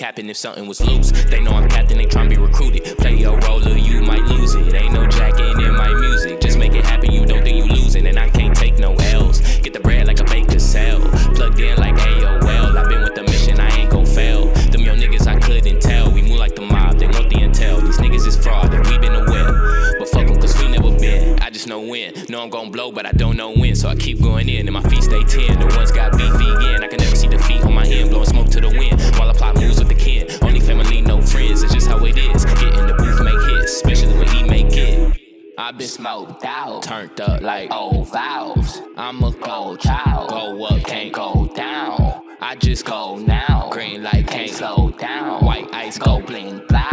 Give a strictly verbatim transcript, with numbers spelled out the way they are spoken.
happen if something was loose. They know I'm captain, they tryna be recruited. Play your role or you might lose it. Ain't no jacking in my music. Just make it happen, you don't think you losing. And I can't take no L's. Get the bread like a baker sell. Plugged in like A O L. I've been with the mission, I ain't gon' fail. Them young niggas I couldn't tell. We move like the mob, they want the intel. These niggas is fraud and we been aware. But fuck them cause we never been. I just know when. Know I'm gon' blow but I don't know when. So I keep going in and my feet stay ten. The ones got beef vegan. I can never see defeat on my end. Blowing smoke to the wind while I plot moves with the kin. Only family, no friends. It's just how it is. Get in the booth, make hits. Especially when he make it. I've been smoked out, turned up like old valves. I'm a gold child. Go up, can't go down. I just go now. Green light can't slow down. White ice go bling blow.